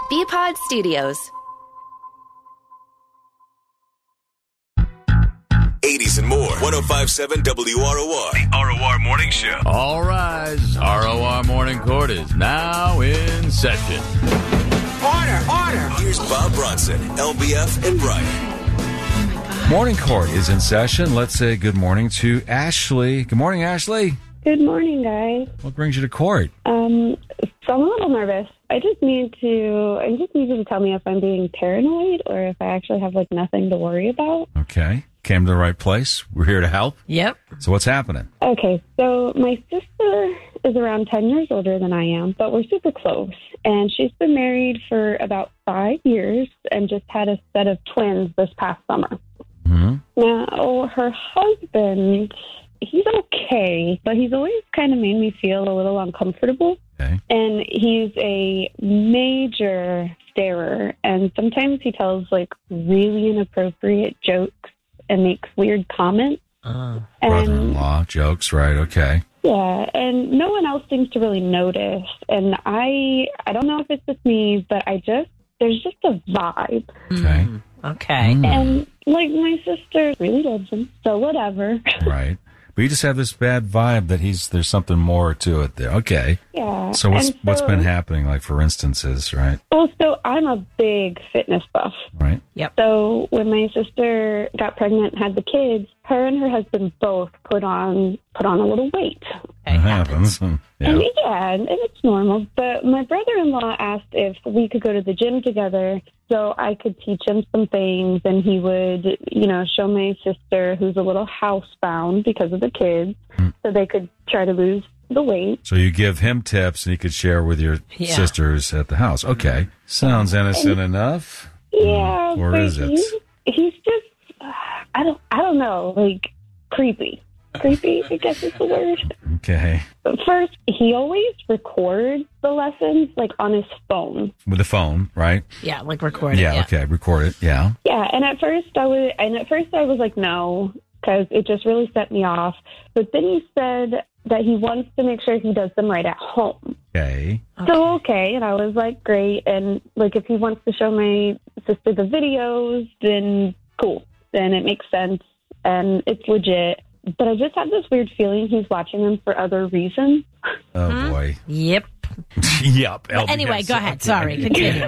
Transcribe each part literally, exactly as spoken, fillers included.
B-Pod Studios. eighties and more. one oh five point seven W R O R. The R O R Morning Show. All rise. R O R Morning Court is now in session. Order, order. Here's Bob Bronson, L B F, and Brian. Morning Court is in session. Let's say good morning to Ashley. Good morning, Ashley. Good morning, guys. What brings you to court? Um, so I'm a little nervous. I just need to, I just need you to tell me if I'm being paranoid or if I actually have, like, nothing to worry about. Okay. Came to the right place. We're here to help. Yep. So what's happening? Okay, so my sister is around ten years older than I am, but we're super close. And she's been married for about five years and just had a set of twins this past summer. Mm-hmm. Now, her husband, he's okay, but he's always kind of made me feel a little uncomfortable. Okay. And he's a major starer, and sometimes he tells, like, really inappropriate jokes and makes weird comments. Uh, and, Brother-in-law jokes, right? Okay. yeah, and no one else seems to really notice. And I, I don't know if it's just me, but I just, there's just a vibe. Okay. mm, okay. Mm. And, like, my sister really loves him, so whatever. Right. But you just have this bad vibe that he's there's something more to it there. Okay. Yeah. So what's and so, what's been happening, like, for instances, right? Well, so I'm a big fitness buff. Right. Yep. So when my sister got pregnant and had the kids, her and her husband both put on put on a little weight. It happens. Yeah. And yeah, and it's normal. But my brother-in-law asked if we could go to the gym together so I could teach him some things, and he would, you know, show my sister, who's a little housebound because of the kids, Mm. so they could try to lose the weight. So you give him tips and he could share with your Yeah. sisters at the house. Okay. Sounds innocent enough. Yeah, Or but is it? He, he's just, uh, I don't, I don't know, like, creepy. Creepy, I guess is the word. Okay. But first, he always records the lessons, like, on his phone. With the phone, right? Yeah, like recording. Yeah, Yeah, okay. Record it. Yeah. Yeah, and at first I was, and at first I was like, no, because it just really set me off. But then he said that he wants to make sure he does them right at home. Okay. So, okay, and I was like, great. And, like, if he wants to show my sister the videos, then cool. Then it makes sense, and it's legit. But I just have this weird feeling he's watching them for other reasons. Oh, Hmm? boy. Yep. Yep. But anyway, go ahaad. Sorry, continue.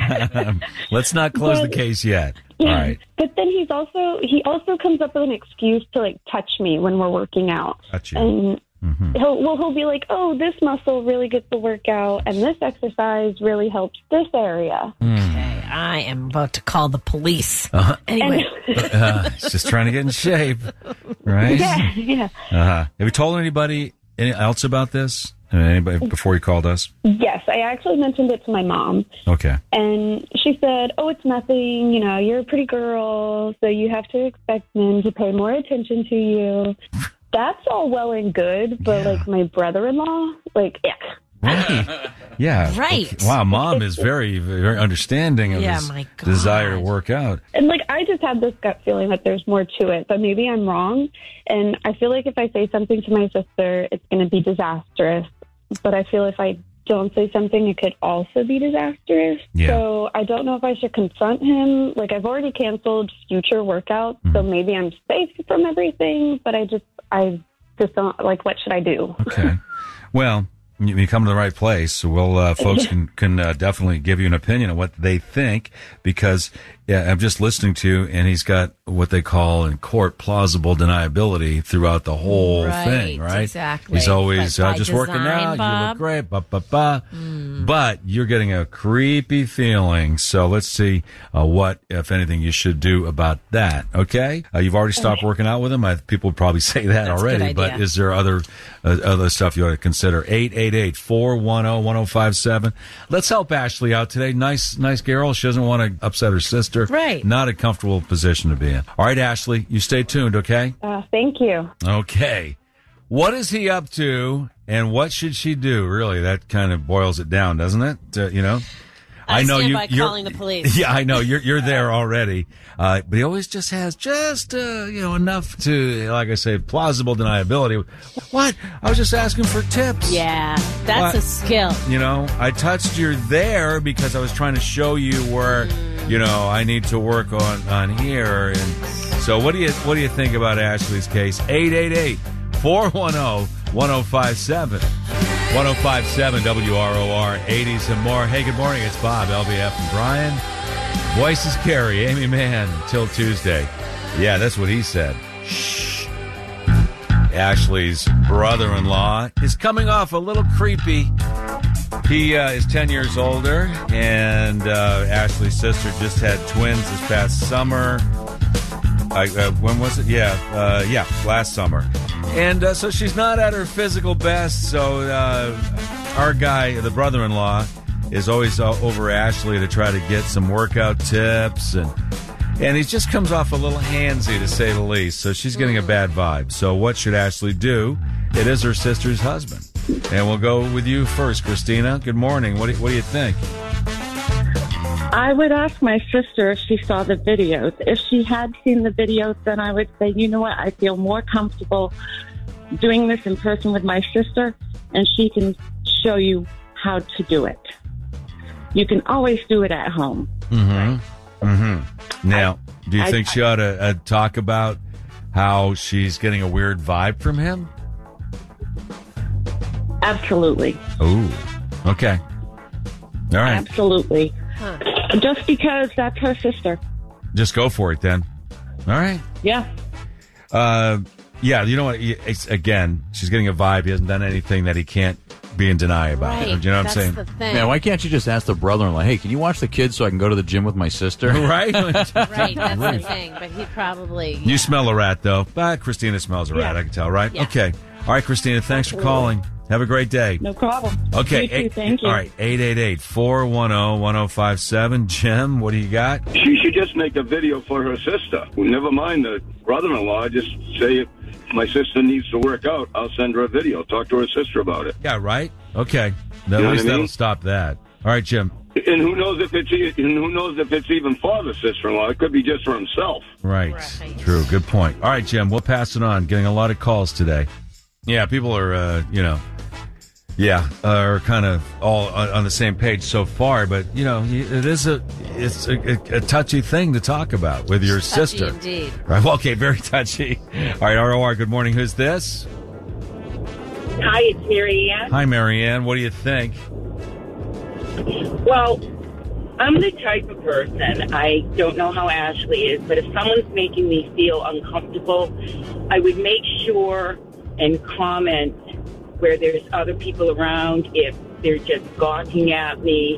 Let's not close the But- case yet. All Yeah. right. But then he's also, he also comes up with an excuse to, like, touch me when we're working out. Touch you. And Mhm. he'll, well, he'll be like, oh, this muscle really gets the workout, and this exercise really helps this area. Okay, I am about to call the police. Uh-huh. Anyway, Uh, he's just trying to get in shape, right? Yeah, yeah. Uh-huh. Have you told anybody any- else about this? Anybody before you called us? Yes, I actually mentioned it to my mom, Okay. and she said, oh, it's nothing, you know, you're a pretty girl, so you have to expect men to pay more attention to you. That's all well and good, but, Yeah. like, my brother-in-law, like, ick. Right. Yeah. Right. Okay. Wow, mom is very, very understanding of Yeah, his my God. desire to work out. And, like, I just have this gut feeling that there's more to it, but maybe I'm wrong. And I feel like if I say something to my sister, it's going to be disastrous. But I feel if I don't say something, it could also be disastrous. Yeah. So I don't know if I should confront him. Like, I've already canceled future workouts, so maybe I'm safe from everything. But I just, I just don't, like, what should I do? Okay. Well, you, you come to the right place. So we'll, uh, folks can, can uh, definitely give you an opinion of what they think, because yeah, I'm just listening to, and he's got what they call in court plausible deniability throughout the whole Right, thing, right? exactly. He's always Like uh, by just working design, out. You Bob. look great, ba ba ba. But you're getting a creepy feeling. So let's see uh, what, if anything, you should do about that. Okay? Uh, you've already stopped working out with him. I, people would probably say that That's a good already. But idea. is there other uh, other stuff you ought to consider? eight eight eight, four one zero, one zero five seven. Let's help Ashley out today. Nice, nice girl. She doesn't want to upset her sister. Right. Not a comfortable position to be in. All right, Ashley, you stay tuned, okay? Uh, thank you. Okay. What is he up to, and what should she do? Really, that kind of boils it down, doesn't it? Uh, you know? I, I know stand you. by you're, calling the police. Yeah, I know you're you're there already. Uh, but he always just has just uh, you know enough to, like I say, plausible deniability. What? I was just asking for tips. Yeah, that's What? a skill. You know, I touched your there because I was trying to show you where, you know, I need to work on, on here. And so what do you what do you think about Ashley's case? eight eight eight, four one zero, one zero five seven. one oh five point seven W R O R, eighties and more. Hey, good morning. It's Bob, L B F, and Brian. Voices carry, Amy Mann, till Tuesday. Yeah, that's what he said. Shh. Ashley's brother-in-law is coming off a little creepy. He uh, is ten years older, and uh, Ashley's sister just had twins this past summer. I, uh, when was it? Yeah, uh, yeah, last summer. And uh, so she's not at her physical best, so uh, our guy, the brother-in-law, is always uh, over Ashley to try to get some workout tips, and and he just comes off a little handsy, to say the least, so she's getting a bad vibe. So what should Ashley do? It is her sister's husband. And we'll go with you first, Christina. Good morning. What do, what do you think? I would ask my sister if she saw the videos. If she had seen the videos, then I would say, you know what, I feel more comfortable doing this in person with my sister, and she can show you how to do it. You can always do it at home. Mm-hmm. Mm-hmm. Now, do you I, think she ought to uh, talk about how she's getting a weird vibe from him? Absolutely. Oh, okay. All right. Absolutely. Huh. Just because that's her sister. Just go for it then. All right. Yeah. Uh, yeah, you know what? It's, again, she's getting a vibe. He hasn't done anything that he can't be in denial about. Right. Do you know what That's I'm saying? the thing. Man, why can't you just ask the brother-in-law, hey, can you watch the kids so I can go to the gym with my sister? Right? Right, that's the thing. But he probably... You yeah. smell a rat, though. Ah, Christina smells a rat, Yeah. I can tell, right? Yeah. Okay. All right, Christina, thanks for calling. Have a great day. No problem. Okay. You too, eight, thank you. All right, eight eight eight, four one zero, one zero five seven. Jim, what do you got? She should just make a video for her sister. Never mind the brother-in-law. Just say, if my sister needs to work out, I'll send her a video. Talk to her sister about it. Yeah, right? Okay. At You know least what I mean? that'll stop that. All right, Jim. And who knows if it's e- and who knows if it's even for the sister-in-law? It could be just for himself. Right. Right. True. Good point. All right, Jim, we'll pass it on. Getting a lot of calls today. Yeah, people are, uh, you know, yeah, uh, are kind of all on, on the same page so far. But, you know, it is a it's a, a, a touchy thing to talk about with your Touchy sister. indeed. Right. Well, okay, very touchy. All right, R O R, good morning. Who's this? Hi, it's Mary Ann. Hi, Marianne. What do you think? Well, I'm the type of person, I don't know how Ashley is, but if someone's making me feel uncomfortable, I would make sure and comment where there's other people around. If they're just gawking at me,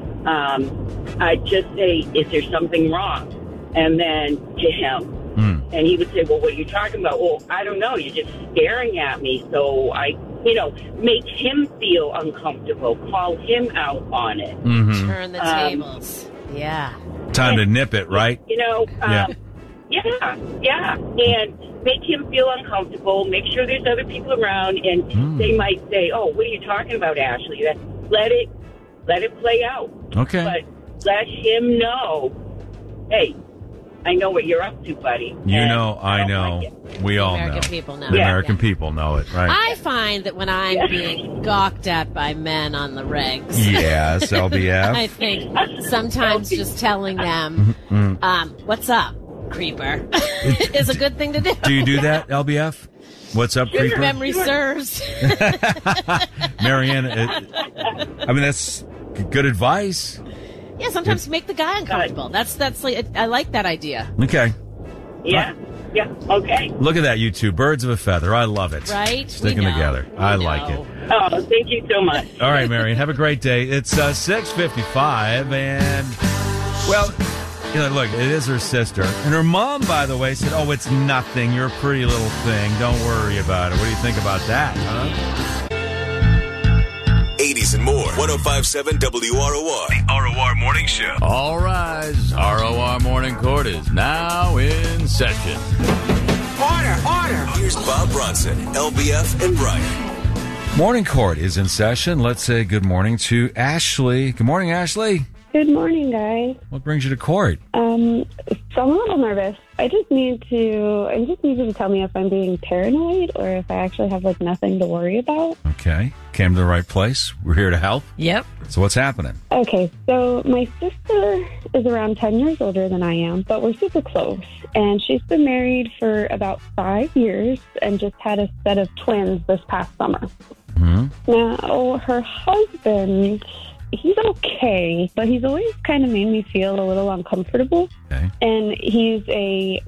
um, I'd just say, is there something wrong? And then to him. Mm. And he would say, well, what are you talking about? Well, I don't know. You're just staring at me. So I, you know, make him feel uncomfortable. Call him out on it. Mm-hmm. Turn the Um, tables. Yeah. Time to nip it, right? You know, Yeah. um, yeah, yeah. And make him feel uncomfortable. Make sure there's other people around. And Mm. they might say, oh, what are you talking about, Ashley? That, let it, let it play out. Okay. But let him know, hey, I know what you're up to, buddy. You And know, I don't know. like it. We all American know. people know. The Yeah. American people know it, right? I find that when I'm being gawked at by men on the regs, Yes, L B F. I think sometimes just telling them, um, what's up, creeper, is a good thing to do. Do you do that, L B F? What's up, Your creeper? memory serves. Marianne, it, I mean, that's good advice. Yeah, sometimes make the guy uncomfortable. That's that's like I like that idea. Okay. Yeah, yeah, okay. Look at that, you two. Birds of a feather. I love it. Right? Sticking We know. together. We I like know. it. Oh, thank you so much. All right, Marion. Have a great day. It's uh, six fifty-five, and, well, you know, look, it is her sister. And her mom, by the way, said, oh, it's nothing. You're a pretty little thing. Don't worry about it. What do you think about that, huh? eighties and more. one oh five point seven W R O R. The R O R Morning Show. All rise. R O R Morning Court is now in session. Order, order. Here's Bob Bronson, L B F, and Brian. Morning Court is in session. Let's say good morning to Ashley. Good morning, Ashley. Good morning, guys. What brings you to court? Um, so I'm a little nervous. I just need to, I just need you to tell me if I'm being paranoid or if I actually have, like, nothing to worry about. Okay. Came to the right place. We're here to help. Yep. So what's happening? Okay, so my sister is around ten years older than I am, but we're super close. And she's been married for about five years and just had a set of twins this past summer. Mm-hmm. Now, her husband, he's okay, but he's always kind of made me feel a little uncomfortable. Okay. And he's a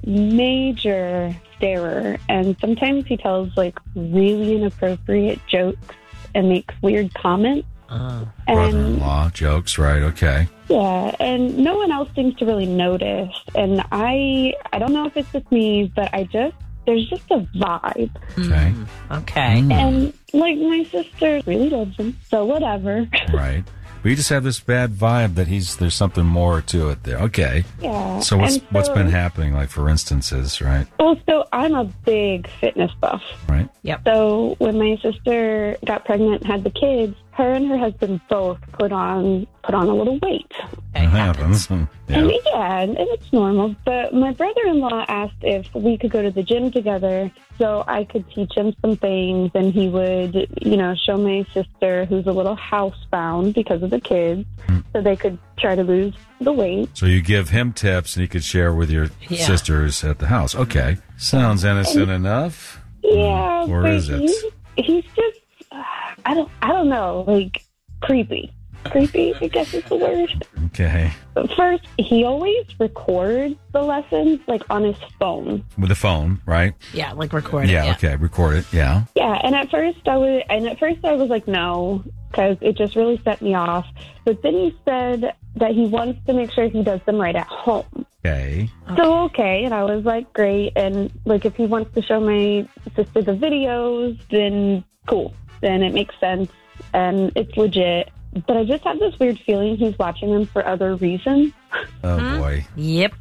major starer, and sometimes he tells, like, really inappropriate jokes and makes weird comments. Uh, and, brother-in-law jokes, right? Okay. Yeah, and no one else seems to really notice. And I, I don't know if it's just me, but I just, there's just a vibe. Okay. Mm, okay. Mm. And, like, my sister really loves him, so whatever. Right. But you just have this bad vibe that he's there's something more to it there. Okay. Yeah. So what's and so, what's been happening? Like, for instances, right? Well, so I'm a big fitness buff. Right. Yep. So when my sister got pregnant and had the kids, her and her husband both put on put on a little weight. It happens. And yeah, and it's normal. But my brother-in-law asked if we could go to the gym together so I could teach him some things, and he would, you know, show my sister, who's a little housebound because of the kids, mm. so they could try to lose the weight. So you give him tips, and he could share with your yeah. sisters at the house. Okay. Sounds innocent and, enough. Yeah. Or is it? He, he's just, uh, I don't, I don't know, like, creepy. Creepy, I guess is the word. Okay. But first, he always records the lessons, like, on his phone. With the phone, right? Yeah, like record it. Yeah, yeah, okay, record it, yeah. Yeah, and at first I was, and at first I was like, no, because it just really set me off. But then he said that he wants to make sure he does them right at home. Okay. So, okay, and I was like, great. And, like, if he wants to show my sister the videos, then cool. Then it makes sense, and it's legit. But I just have this weird feeling he's watching them for other reasons. Oh, huh? boy. Yep.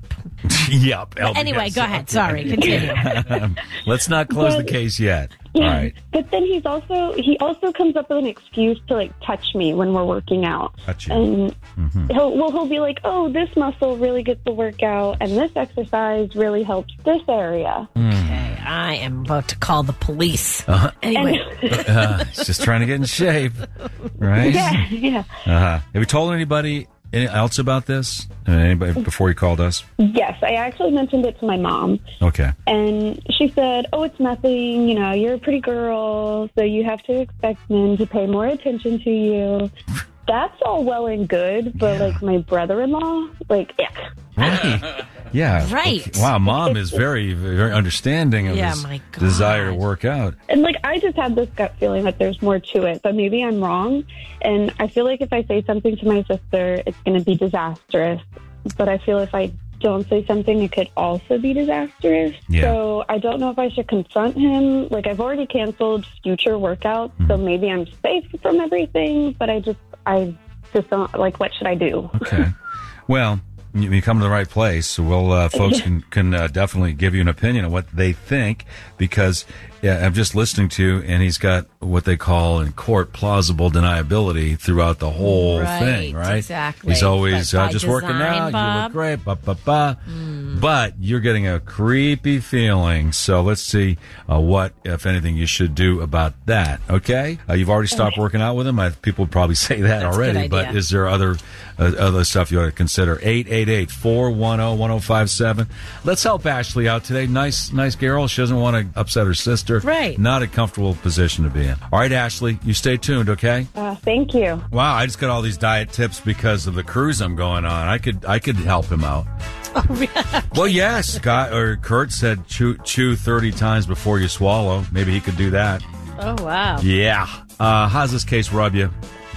Yep. L B S. Anyway, go ahead. Sorry, continue. Let's not close but, the case yet. Yeah, all right. But then he's also, he also comes up with an excuse to, like, touch me when we're working out. Touch you. And mm-hmm. he'll, well, he'll be like, oh, this muscle really gets the workout, and this exercise really helps this area. Okay, I am about to call the police. Uh-huh. Anyway. uh, he's just trying to get in shape, right? Yeah, yeah. Uh-huh. Have you told anybody else about this? Uh, anybody before you called us? Yes, I actually mentioned it to my mom. Okay. And she said, oh, it's nothing. You know, you're a pretty girl, so you have to expect men to pay more attention to you. That's all well and good, but, yeah. like, my brother-in-law, like, ick. Right. Yeah. Right. Okay. Wow, Mom is very, very understanding of yeah, his my God. desire to work out. And, like, I just have this gut feeling that there's more to it, but maybe I'm wrong. And I feel like if I say something to my sister, it's going to be disastrous. But I feel if I don't say something, it could also be disastrous. Yeah. So I don't know if I should confront him. Like, I've already canceled future workouts, mm-hmm. so maybe I'm safe from everything, but I just, I just don't, like, what should I do? Okay. Well, you, you come to the right place. So we'll, uh, folks can, can uh, definitely give you an opinion on what they think, because yeah, I'm just listening to, and he's got what they call in court plausible deniability throughout the whole right, thing, right? Exactly. He's always uh, just design, working out. Bob. You look great, ba ba ba. Mm. But you're getting a creepy feeling. So let's see uh, what, if anything, you should do about that. Okay? Uh, you've already stopped okay. working out with him. I, people would probably say that That's already. But is there other uh, other stuff you ought to consider? eight eight eight, four one zero, one zero five seven. Let's help Ashley out today. Nice, nice girl. She doesn't want to upset her sister. Right. Not a comfortable position to be in. All right, Ashley, you stay tuned, okay? Uh, thank you. Wow, I just got all these diet tips because of the cruise I'm going on. I could I could help him out. Oh, really? Well, yes, Scott or Kurt said chew chew thirty times before you swallow. Maybe he could do that. Oh, wow. Yeah. Uh, how's this case rub you?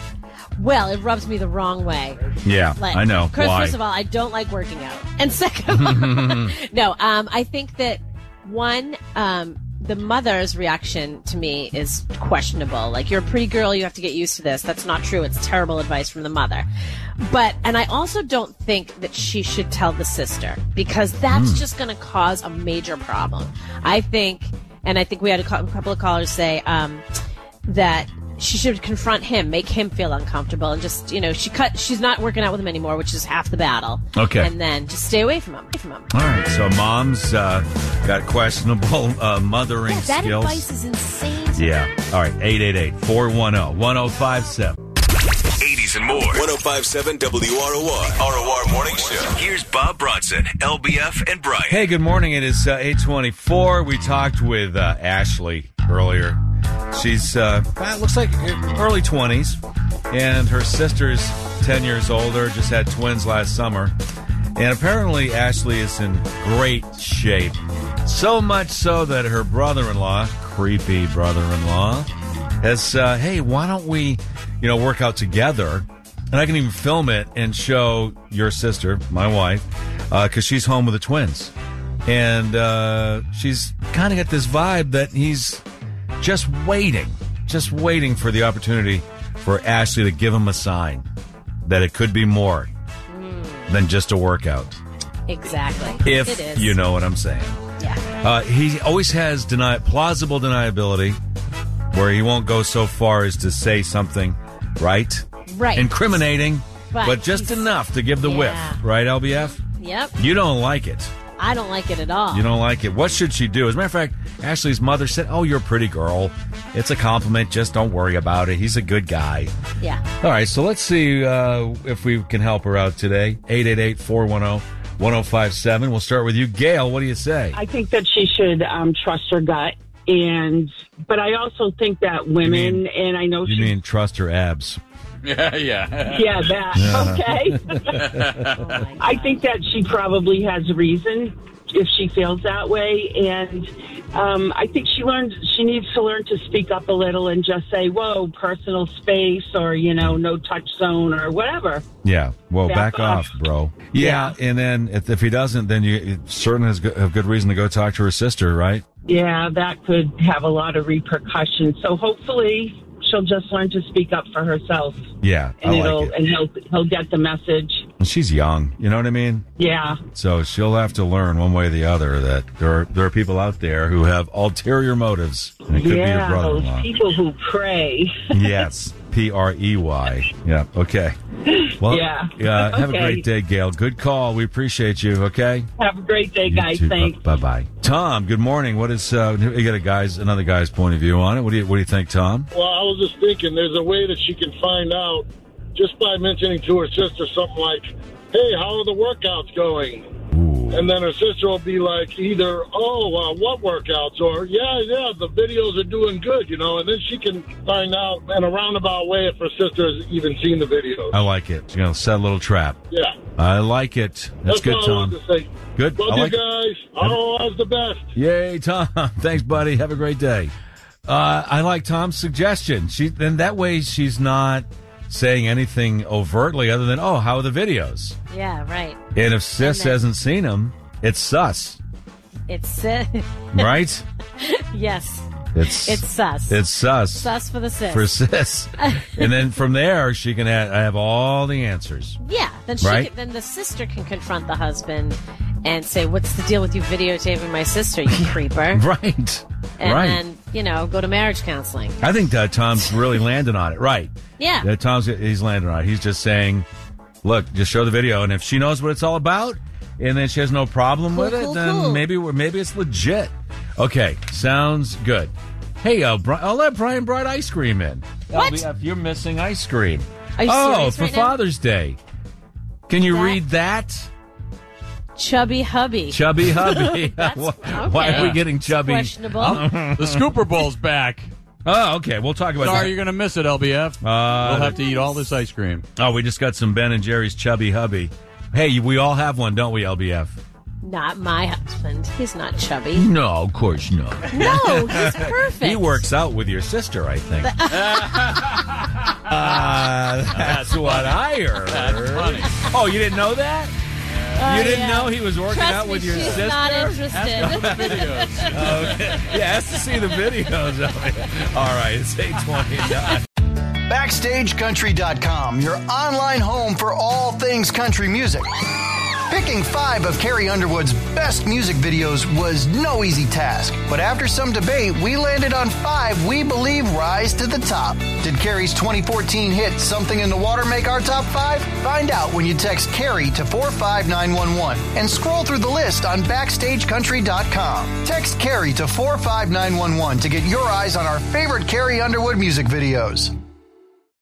Well, it rubs me the wrong way. Yeah, like, I know. Chris, Why? First of all, I don't like working out. And second of all, no, um, I think that, one, um, the mother's reaction to me is questionable. Like, you're a pretty girl, you have to get used to this. That's not true. It's terrible advice from the mother. But, and I also don't think that she should tell the sister, because that's mm. just going to cause a major problem. I think, and I think we had a couple of callers say um, that she should confront him, make him feel uncomfortable, and just, you know, she cut. She's not working out with him anymore, which is half the battle. Okay. And then just stay away from him. Away from him. All right. So mom's uh, got questionable uh, mothering Yeah, that skills. advice is insane. Yeah. All right. eight eight eight, four one zero, one zero five seven. eighties and more. one oh five seven W R O R. R O R Morning Show. Here's Bob Bronson, L B F, and Brian. Hey, good morning. It is uh, eight twenty-four. We talked with uh, Ashley earlier. She's, uh, well, it looks like early twenties, and her sister's ten years older, just had twins last summer. And apparently Ashley is in great shape. So much so that her brother-in-law, creepy brother-in-law, has, uh, hey, why don't we, you know, work out together? And I can even film it and show your sister, my wife, because uh, she's home with the twins. And uh, she's kind of got this vibe that he's just waiting, just waiting for the opportunity for Ashley to give him a sign that it could be more mm. than just a workout. Exactly. If it is. you know what I'm saying. Yeah. Uh, he always has deny- plausible deniability where he won't go so far as to say something, right? Right. Incriminating, but, But just he's- enough to give the Yeah. whiff, right, L B F? Yep. You don't like it. I don't like it at all. You don't like it. What should she do? As a matter of fact, Ashley's mother said, oh, you're a pretty girl. It's a compliment. Just don't worry about it. He's a good guy. Yeah. All right, so let's see uh, if we can help her out today. eight eight eight, four one zero, one zero five seven. We'll start with you. Gail, what do you say? I think that she should um, trust her gut. And but I also think that women, You mean- and I know You she, mean trust her abs. Yeah, yeah. yeah, that, Yeah. okay. I think that she probably has reason if she feels that way. And um, I think she learned, she needs to learn to speak up a little and just say, whoa, personal space, or, you know, no touch zone or whatever. Yeah, well, back, Back off, off. bro. Yeah, and then if, if he doesn't, then you certainly has good, have good reason to go talk to her sister, right? Yeah, that could have a lot of repercussions. So hopefully she'll just learn to speak up for herself. Yeah, And I it'll like it. and he'll he'll get the message. And she's young, you know what I mean? Yeah. So she'll have to learn one way or the other that there are, there are people out there who have ulterior motives. And it could yeah, be your brother-in-law. those people who pray. Yes, P R E Y. Yeah, okay. Well, Yeah. uh, have a Okay. great day, Gail. Good call. We appreciate you, okay? Have a great day, You guys. too. Thanks. Bye bye. Tom, good morning. What is uh you got a guy's another guy's point of view on it? What do you what do you think, Tom? Well, I was just thinking there's a way that she can find out just by mentioning to her sister something like, hey, how are the workouts going? Ooh. And then her sister will be like either, oh, uh, what workouts? Or, yeah, yeah, the videos are doing good, you know. And then she can find out in a roundabout way if her sister has even seen the videos. I like it. You're gonna set a little trap. Yeah. I like it. That's, That's good, all I Tom. wanted to say. Good. Love I you like it. guys. R O R's the best. Yay, Tom. Thanks, buddy. Have a great day. Uh, I like Tom's suggestion. She then that way she's not saying anything overtly other than, oh, how are the videos? Yeah, right. And if sis And then- hasn't seen them, it's sus, It's uh, right? yes. It's It's sus. It's sus. Sus for the sis. For sis. And then from there, she can have, I have all the answers. Yeah. Then she Right? can, then the sister can confront the husband and say, "What's the deal with you videotaping my sister, you creeper?" Right. And right. then, you know, go to marriage counseling. I think that Tom's really landing on it. Right. Yeah. Yeah, Tom's he's landing on it. He's just saying, look, just show the video, and if she knows what it's all about, and then she has no problem Cool, with it, cool, then cool. maybe we're, maybe it's legit. Okay, sounds good. Hey, uh, Bri- I'll let Brian brought ice cream in. What? L B F, you're missing ice cream. Are you oh, serious for right now? Father's Day. Can you That- read that? Chubby hubby. Chubby hubby. That's- why, why are we getting chubby? Questionable. The Scooper Bowl's back. Oh, okay. We'll talk about Sorry, that. you're going to miss it, L B F. Uh, we'll have to eat all this ice cream. Oh, we just got some Ben and Jerry's Chubby Hubby. Hey, we all have one, don't we, L B F? Not my husband. He's not chubby. No, of course not. No, he's perfect. He works out with your sister, I think. uh, that's what I heard. That's funny. Oh, you didn't know that? Oh, you didn't yeah. know he was working Trust out me, with your she's sister? not interested. Okay. Yeah, has to see the videos of it. All right, it's eight twenty-nine. Backstage Country dot com, your online home for all things country music. Picking five of Carrie Underwood's best music videos was no easy task, but after some debate, we landed on five we believe rise to the top. Did Carrie's twenty fourteen hit Something in the Water make our top five? Find out when you text Carrie to four five nine one one and scroll through the list on backstage country dot com. Text Carrie to four five nine one one to get your eyes on our favorite Carrie Underwood music videos.